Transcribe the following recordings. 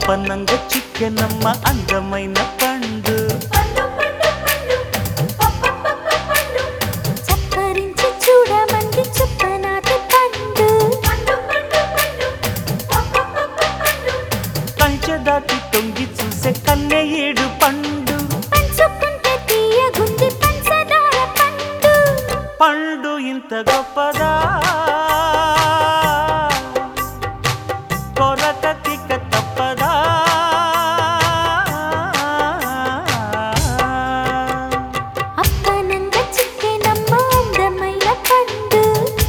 అప్పనంగా చిక్కెనమ్మ అందమైన పండు. చప్పరించి చూడమంది చుప్పనాటి పండు. కంచె దాటి తొంగి చూసే కన్నె ఏడు పండు. పంచుకుంటే తీయగుంది పంచదార పండు. పండు ఇంత గొప్పదా కొరకకిక తప్పదా. అప్పనంగా చిక్కెనమ్మ అందమైన పండు.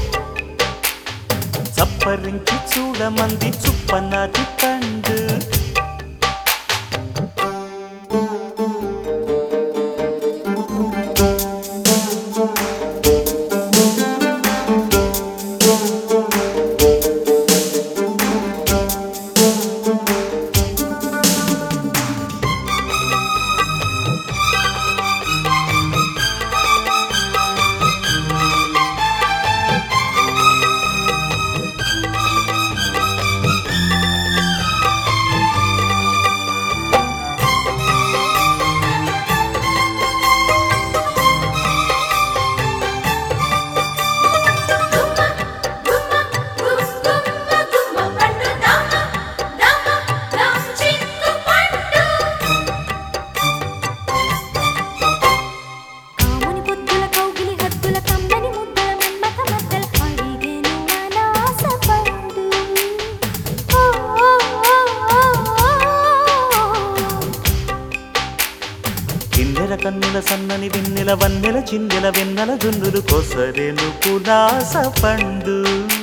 చప్పరించి చూడమంది చుప్పనాటి పండు. కిన్నెల కన్నుల సన్నని వెన్నెల వన్నెల చిన్నెల వెన్నెల జున్నులు కొసరెను పులాస పండు.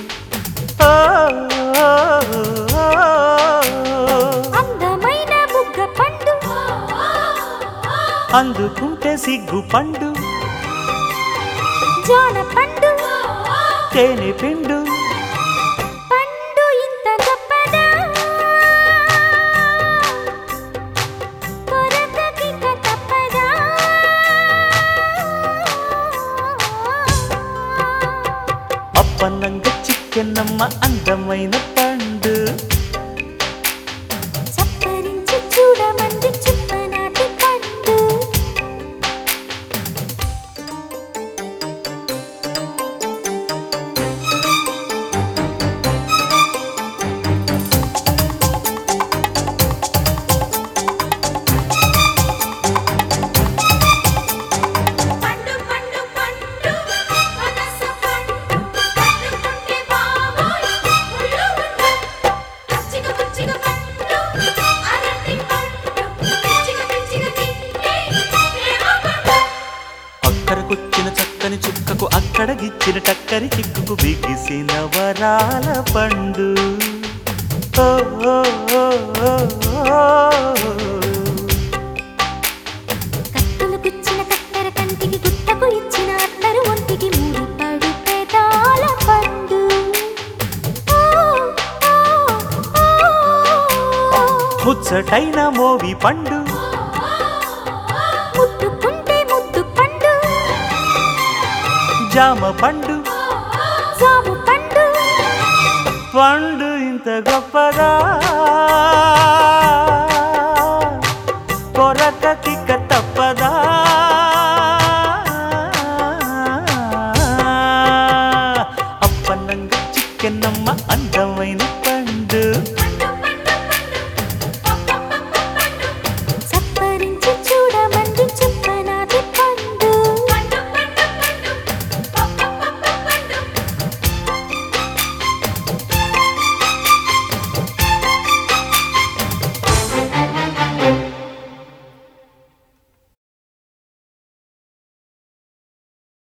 అందమైన బుగ్గ పండు. అందుకుంటే సిగ్గు పండు. జాన పండు. తేనె పిండు. పండు ఇంత గొప్పదా కొరకకిక తప్పదా. అప్పనంగా చిక్కెనమ్మ అందమైన పండు. చప్పరించి చూడమంది చుప్పనాటి పండు. అక్కరకొచ్చిన చక్కని చుక్కకు అక్కడ గిచ్చిన టక్కరి చిక్కుకు బిగిసిన వరాల పండు. ఓ ఓ ఓ ఓ ఓ. కత్తులు గుచ్చిన కత్తెర కంటికి గుట్టకు ఇచ్చిన అత్తరు ఒంటికి ముడిపడు పెదాల పండు. ముచ్చటైన మోవి పండు. ముట్టుకుంటే ముద్దు పండు. జామ పండు. జాము పండు. పండు ఇంత గొప్పదా కొరకకిక తప్పదా. అప్పనంగా చిక్కెనమ్మ అందమైన